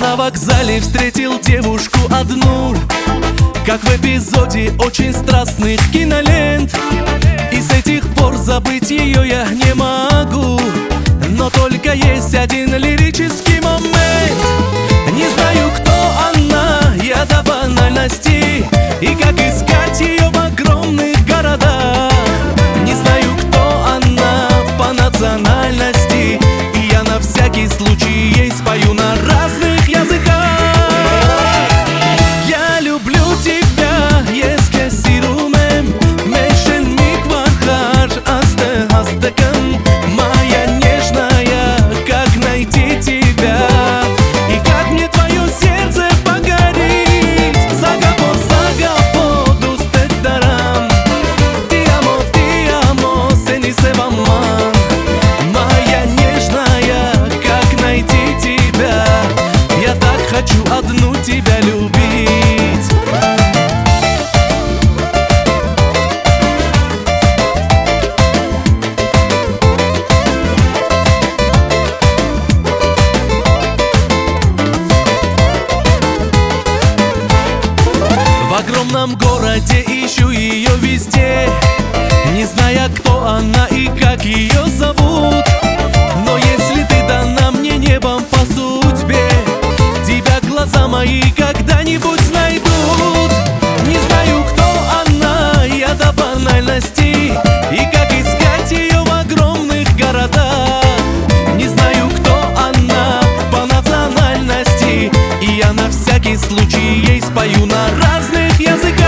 на вокзале встретил девушку одну, как в эпизоде очень страстных кинолент. И с этих пор забыть ее я не могу. Но только есть один лирический момент. Не знаю, кто она, я до банальности, и как искать ее в огромных городах. Не знаю, кто она по национальности, и я на всякий случай ей спою на разных языках. Я люблю тебя, еске сирумем, мешен миг вархар, асте-астекам. Моя нежная, как найти тебя, и как мне твое сердце погорит. Загапо, дустет дарам, ти амо, сени се ваман. Моя нежная, как найти тебя, я так хочу одну тебя любить. В огромном городе ищу ее везде, не зная, кто она и как ее зовут. Но если ты дана мне небом по судьбе, тебя глаза мои когда-нибудь найдут. Не знаю, кто она, я до банальности, и как искать ее в огромных городах. Не знаю, кто она по национальности, и я на всякий случай ей спою на разных языках.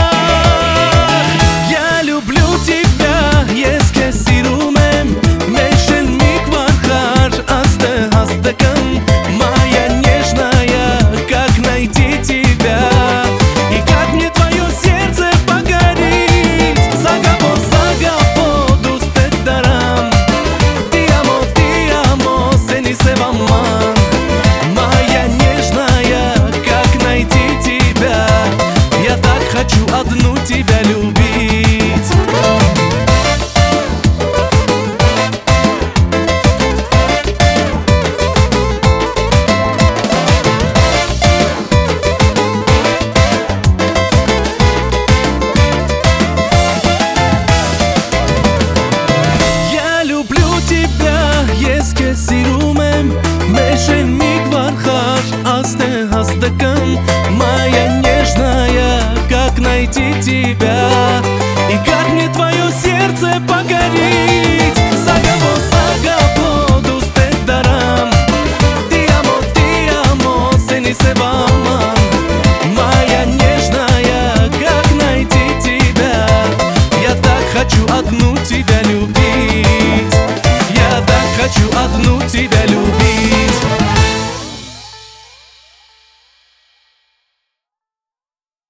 Я люблю тебя, еске сирумем, мешен миг вархар, асте-астекам. Моя нежная, как найти тебя, и как мне твое сердце погорит. Загапо, дустет дарам, ти амо, сени се ваман. Моя нежная, как найти тебя, я так хочу одну тебя любить. Я люблю тебя, еске сирумем, мешен миг вархар, асте-астекам. Моя нежная, как найти тебя, и как мне твое сердце